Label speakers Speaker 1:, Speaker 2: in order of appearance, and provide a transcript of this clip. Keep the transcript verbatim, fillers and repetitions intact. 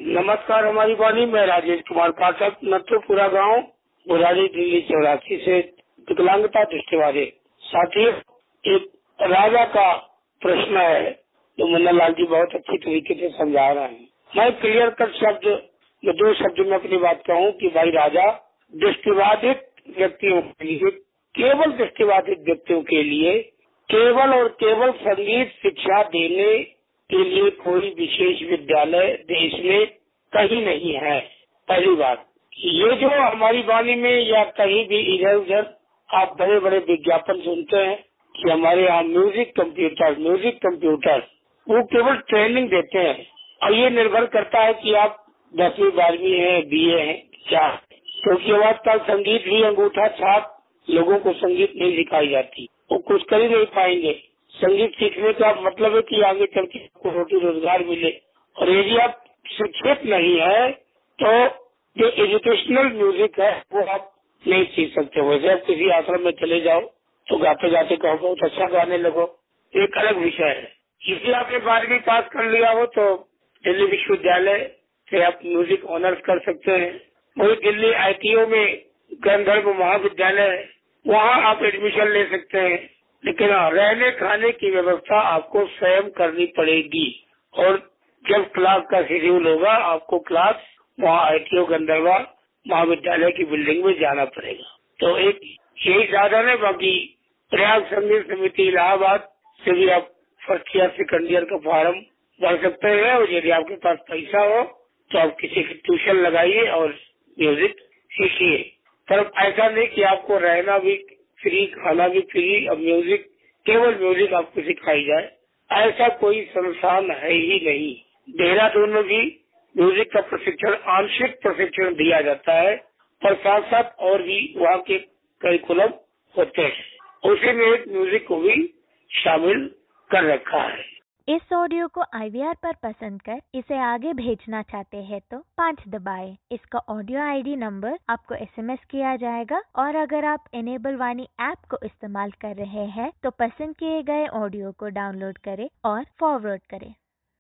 Speaker 1: नमस्कार। हमारी वाणी में राजेश कुमार पाठक, नथुपुरा गांव, बुराड़ी, दिल्ली चौरासी से विकलांगता दृष्टि वाले साथियों, एक राजा का प्रश्न है जो मुन्ना लाल जी बहुत अच्छी तरीके से समझा रहे हैं। मैं क्लियर कट शब्द में दो शब्द में अपनी बात कहूँ कि भाई राजा दृष्टिबाधित व्यक्तियों के लिए, केवल दृष्टिबाधित व्यक्तियों के लिए केवल और केवल संगीत शिक्षा देने के लिए कोई विशेष विद्यालय देश में कहीं नहीं है। पहली बात, ये जो हमारी वाणी में या कहीं भी इधर उधर आप बड़े बड़े विज्ञापन सुनते हैं कि हमारे यहाँ म्यूजिक कंप्यूटर म्यूजिक कंप्यूटर वो केवल ट्रेनिंग देते हैं और ये निर्भर करता है कि आप दसवीं बारहवीं है, बीए है, क्या, क्योंकि आजकल संगीत भी अंगूठा छाप लोगों को संगीत नहीं सिखाई जाती, वो कुछ कर ही नहीं पाएंगे। संगीत सीखने का मतलब है कि आगे चल के आपको रोटी रोजगार मिले, और यदि आप शिक्षित नहीं है तो जो एजुकेशनल म्यूजिक है वो आप नहीं सीख सकते। वैसे आप किसी आश्रम में चले जाओ तो गाते गाते कहो बहुत अच्छा गाने लगो, एक अलग विषय है। यदि आपने बारहवीं पास कर लिया हो तो दिल्ली विश्वविद्यालय से आप म्यूजिक ऑनर्स कर सकते हैं। वही दिल्ली आई टी ओ में गंधर्व महाविद्यालय है, वहाँ आप एडमिशन ले सकते हैं। लेकिन रहने खाने की व्यवस्था आपको स्वयं करनी पड़ेगी, और जब क्लास का शेड्यूल होगा आपको क्लास वहाँ आई टी ओ गंधर्वा महाविद्यालय की बिल्डिंग में जाना पड़ेगा। तो एक यही साधन है। बाकी प्रयाग संगीत समिति इलाहाबाद से भी आप फर्स्ट ईयर सेकंड ईयर का फॉर्म भर सकते हैं, और यदि आपके पास पैसा हो तो आप किसी की ट्यूशन लगाइए और म्यूजिक सीखिए। पर ऐसा नहीं कि आपको रहना भी फ्री, खाना भी फ्री और म्यूजिक केवल म्यूजिक आपको सिखाई जाए, ऐसा कोई संस्थान है ही नहीं। देहरादून में भी म्यूजिक का प्रशिक्षण, आंशिक प्रशिक्षण दिया जाता है, पर साथ साथ और भी वहाँ के करिकुलम होते हैं, उसी में एक म्यूजिक को भी शामिल कर रखा है।
Speaker 2: इस ऑडियो को आई वी आर पर पसंद कर इसे आगे भेजना चाहते हैं तो पाँच दबाएं। इसका ऑडियो आई डी नंबर आपको एस एम एस किया जाएगा, और अगर आप इनेबल वाणी ऐप को इस्तेमाल कर रहे हैं तो पसंद किए गए ऑडियो को डाउनलोड करें और फॉरवर्ड करें।